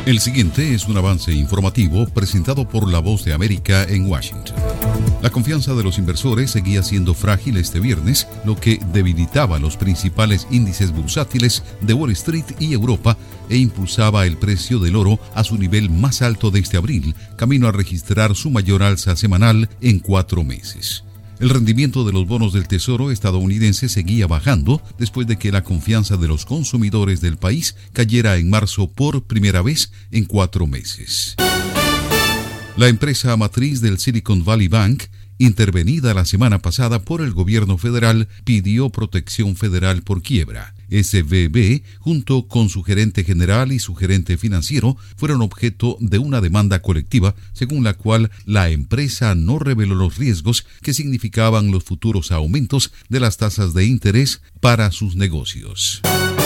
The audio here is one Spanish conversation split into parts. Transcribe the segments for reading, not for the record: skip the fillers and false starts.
El siguiente es un avance informativo presentado por La Voz de América en Washington. La confianza de los inversores seguía siendo frágil este viernes, lo que debilitaba los principales índices bursátiles de Wall Street y Europa e impulsaba el precio del oro a su nivel más alto desde abril, camino a registrar su mayor alza semanal en 4 meses. El rendimiento de los bonos del Tesoro estadounidense seguía bajando después de que la confianza de los consumidores del país cayera en marzo por primera vez en 4 meses. La empresa matriz del Silicon Valley Bank, intervenida la semana pasada por el gobierno federal, pidió protección federal por quiebra. SVB, junto con su gerente general y su gerente financiero, fueron objeto de una demanda colectiva, según la cual la empresa no reveló los riesgos que significaban los futuros aumentos de las tasas de interés para sus negocios.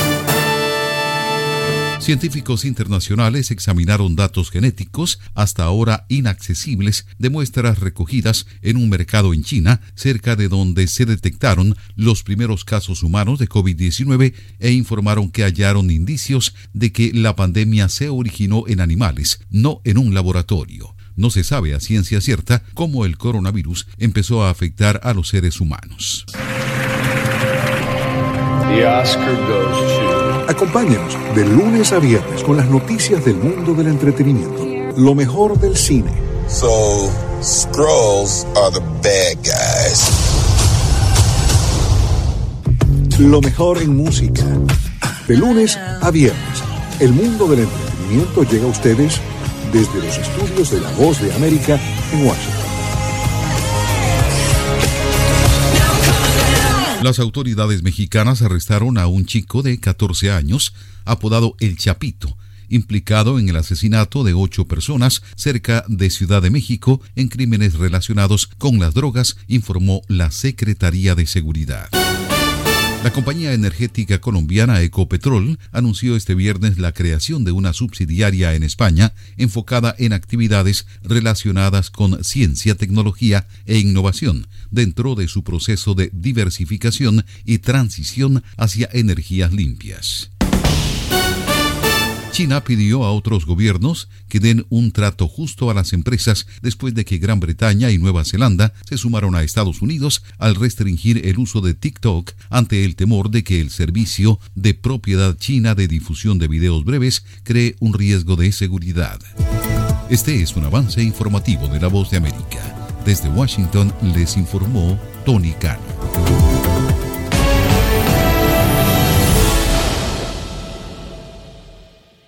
Científicos internacionales examinaron datos genéticos hasta ahora inaccesibles de muestras recogidas en un mercado en China, cerca de donde se detectaron los primeros casos humanos de COVID-19 e informaron que hallaron indicios de que la pandemia se originó en animales, no en un laboratorio. No se sabe a ciencia cierta cómo el coronavirus empezó a afectar a los seres humanos. The Oscar goes to... Acompáñanos de lunes a viernes con las noticias del mundo del entretenimiento. Lo mejor del cine. So, Skrulls are the bad guys. Lo mejor en música. De lunes a viernes, el mundo del entretenimiento llega a ustedes desde los estudios de La Voz de América en Washington. Las autoridades mexicanas arrestaron a un chico de 14 años, apodado El Chapito, implicado en el asesinato de 8 personas cerca de Ciudad de México en crímenes relacionados con las drogas, informó la Secretaría de Seguridad. La compañía energética colombiana Ecopetrol anunció este viernes la creación de una subsidiaria en España enfocada en actividades relacionadas con ciencia, tecnología e innovación dentro de su proceso de diversificación y transición hacia energías limpias. China pidió a otros gobiernos que den un trato justo a las empresas después de que Gran Bretaña y Nueva Zelanda se sumaron a Estados Unidos al restringir el uso de TikTok ante el temor de que el servicio de propiedad china de difusión de videos breves cree un riesgo de seguridad. Este es un avance informativo de La Voz de América. Desde Washington les informó Tony Cano.